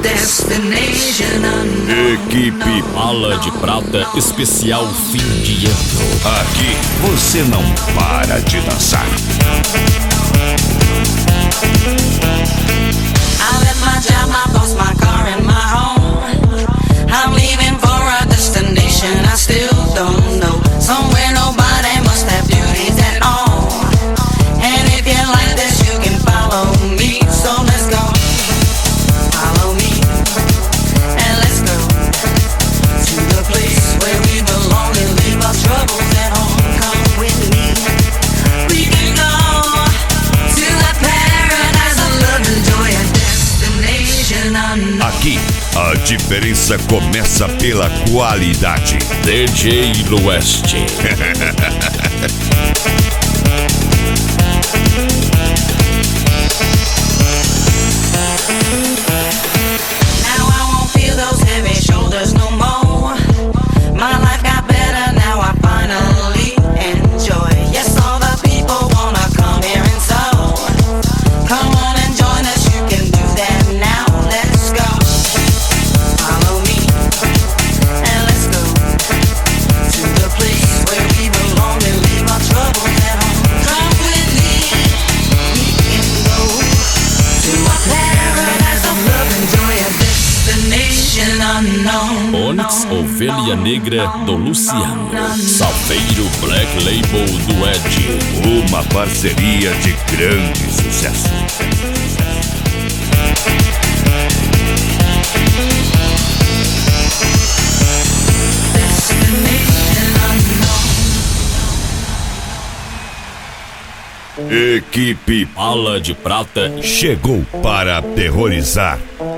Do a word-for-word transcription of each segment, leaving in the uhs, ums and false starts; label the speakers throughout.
Speaker 1: Destination unknown.
Speaker 2: Equipe Bala de Prata especial fim de ano. Aqui você não para de dançar.
Speaker 1: I left my job, my boss, my car and my home. I'm leaving for a destination I still don't know. Somewhere nobody must have duties at all. And if you like this, you can follow me. So let's go. Follow me. And let's go to the place where we belong and leave our troubles at home. Come with me. We can go to a paradise of love and joy, a destination unknown.
Speaker 2: Aqui, a diferença começa pela qualidade. D J Lueste.
Speaker 1: Now I won't feel those heavy shoulders no more. My life got better, now I finally enjoy. Yes, all the people wanna come here and so. Come on and join us, you can do that now. Let's go. Follow me, and let's go to the place where we belong and leave our troubles at home. Come with me, we can go to a paradise of love and joy, a destination unknown.
Speaker 2: Onyx Ovelha Negra do Luciano. Salveiro Black Label do Ed. Uma parceria de grande sucesso.
Speaker 1: Destination unknown.
Speaker 2: Equipe Bala de Prata chegou para aterrorizar.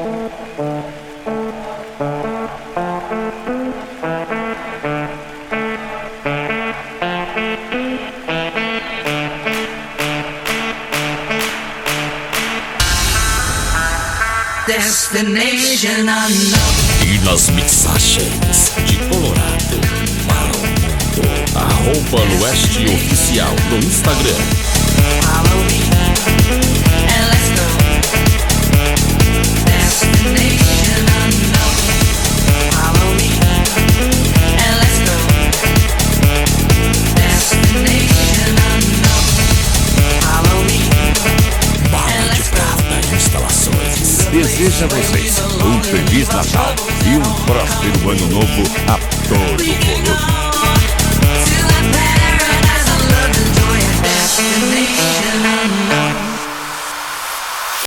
Speaker 1: Destination unknown.
Speaker 2: E nas mixagens de Colorado para o mundo. Arroba Lueste Oficial no Instagram.
Speaker 1: Follow me, and let's go. Destination unknown. Follow me, and let's go. Destination unknown. Follow me.
Speaker 2: Bala de Prata Instalações deseja a vocês um Feliz Natal e um próspero Ano Novo a todo volume.